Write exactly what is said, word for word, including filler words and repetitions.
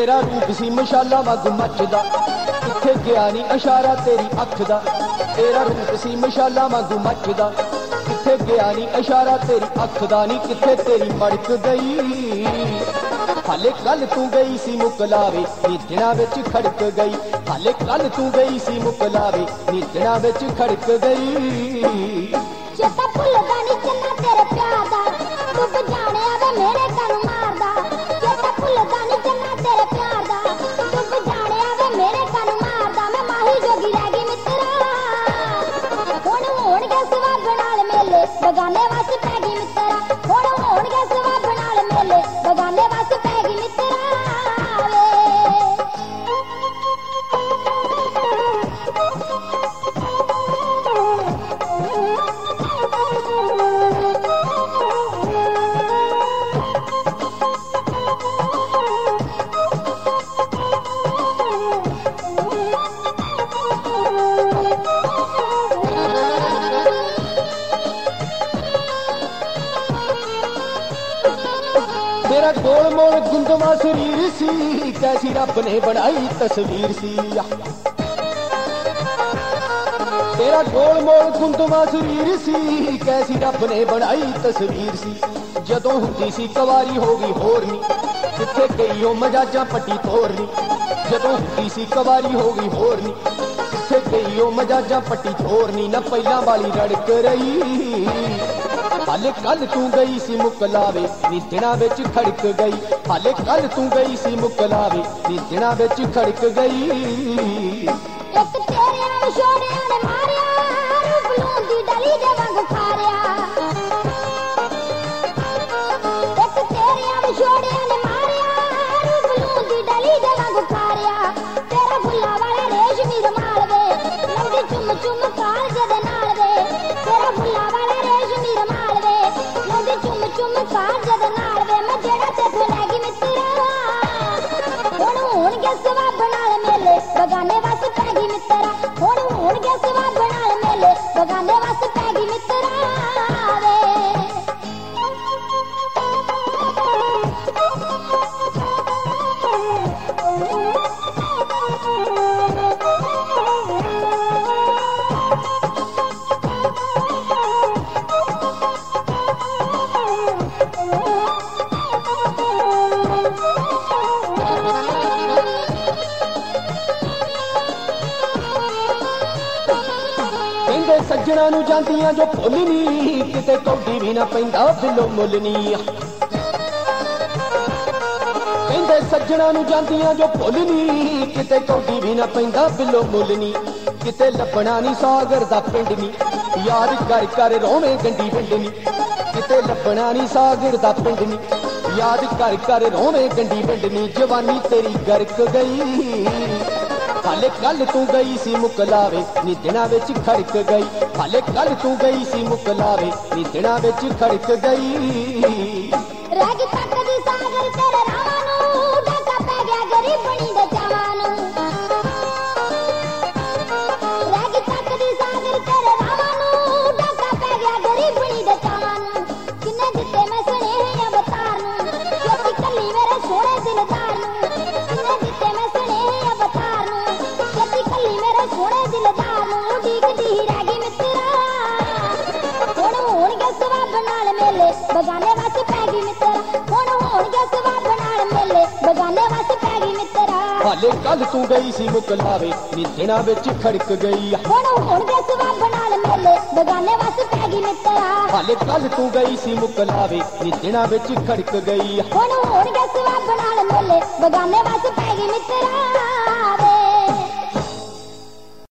तेरा रूप सी मशाला वांगू मचदा, किथे गया नी इशारा तेरी अख दा। तेरा रूप सी मशाला वांगू मचदा, किथे गया नी इशारा तेरी अख दा। नी किथे तेरी मड़क गई, हाले कल तू गई सी मुकलावे, नी दिनां विच खड़क गई। हाले कल तू गई सी मुकलावे, नी दिनां विच खड़क गई। चेता भुलदा नी चन्ना तेरे प्यार दा, डुब जाने आवे मेरे कानू मारदा। चेता भुलदा नी चन्ना तेरे प्यार दा, डुब जाने आवे मेरे कानू मारदा। मैं माही जोगी रह गई मित्रा, हुण होणगे सवाब नाल मेले, बगाने वस पै गई मित्रा। हुण होणगे सवाब नाल मेले, बगाने वस पै गई मित्रा वे। तेरा गोल मोल गुंदवा शरीर सी, कैसी रब ने बनाई तस्वीर सी। तेरा गोल मोल गुंदवा शरीर सी, कैसी रब ने बनाई तस्वीर सी। जदों हुंदी सी कवारी हो गई होरनी, किथे गई ओ मजाजा पट्टी तोरनी। जदों हुंदी सी कवारी हो गई होरनी, किथे गई ओ मजाजा पट्टी तोरनी। ना पहिलां वाली रड़क रही, हाले कल तू गई सी मुकलावे, नी दिनां विच खड़क गई। हाले कल तू गई सी मुकलावे, नी दिनां विच खड़क गई। एक तेरे विछोड़िया ने मारिया, रूप लूंदी डली दे वांगू खारिया। एक तेरे विछोड़िया ने मारिया, रूप लूंदी डली दे वांगू खारिया। तेरा फुल्ला वाला रेशमी रुमाल वे, लंगी चुम चुम कालज दे नाल वे। तेरा फुल्ला वाला रेशमी रुमाल वे, लंगी चुम चुम कालज दे नाल वे। मैं जेड़ा तेथों लै गई मित्रा, हुण होणगे सवाब नाल मेले, बगाने वस पै गई मित्रा। हुण होणगे सवाब नाल मेले, बगाने वस पै गई मित्रा वे। कहंदे सज्जणा नू जांदियां जो भुल नी, किते कौडी भी ना पैंदा बिलो मुल नी। कहंदे सज्जणा नू जांदियां जो भुल नी, किते कौडी भी ना पैंदा बिलो मुल नी। किते लभना नी सागर दा पिंड नी, याद कर कर रोवे गंडी पिंड नी। किते लभना नी सागर दा पिंड नी, याद कर कर रोवे गंडी पिंड नी। जवानी तेरी गरक गई, हाले कल तू गई सी मुकलावे, नी दिनां विच खड़क गई। हाले कल तू गई सी मुकलावे, नी दिनां विच खड़क गई। रह गई तकदी सागर तेरे रावां नूं, डाका पै गया गरीबणी दे चावां नूं। रह गई तकदी सागर तेरे रावां नूं, डाका पै गया गरीबणी दे चावां नूं। किन्ने दित्ते मैं सुनेहे अवतार नूं, छोटी कली मेरे सोहणे दिलदार नूं। किन्ने दित्ते मैं सुनेहे अवतार नूं, छोटी कली मेरे सोहणे दिलदार नूं। उडीकदी रह गई मित्रा, हुण होणगे सवाब नाल मेले, बगाने वस पै गई मित्रा। हुण होणगे सवाब नाल मेले, बगाने वस पै गई मित्रा। हाले कल तू गई सी मुकलावे, नी दिनां विच खड़क गई। हुण होणगे सवाब नाल मेले, बगाने वस पै गई मित्रा। हाले कल तू गई सी मुकलावे, नी दिनां विच खड़क गई। हुण होणगे सवाब नाल मेले, बगाने वस पै गई मित्रा वे।